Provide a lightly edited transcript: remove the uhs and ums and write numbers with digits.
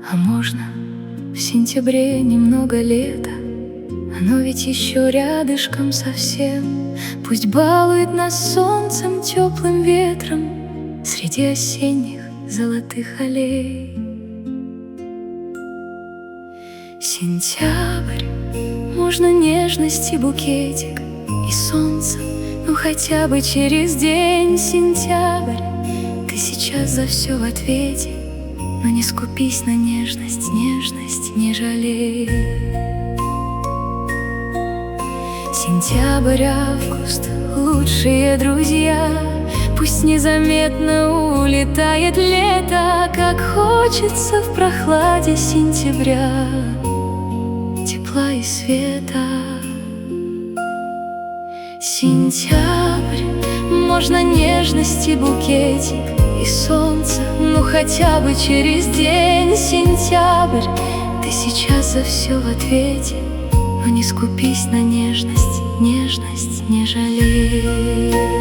А можно в сентябре немного лета, оно ведь еще рядышком совсем. Пусть балует нас солнцем, теплым ветром среди осенних золотых аллей. Сентябрь, можно нежности букетик и солнце, ну хотя бы через день. Сентябрь, ты сейчас за все в ответе, но не скупись на нежность, нежность не жалей. Сентябрь, август, лучшие друзья, пусть незаметно улетает лето, как хочется в прохладе сентября тепла и света. Сентябрь, можно нежности букетик и солнце, ну хотя бы через день. Сентябрь, ты сейчас за все в ответе, но не скупись на нежность, нежность не жалей.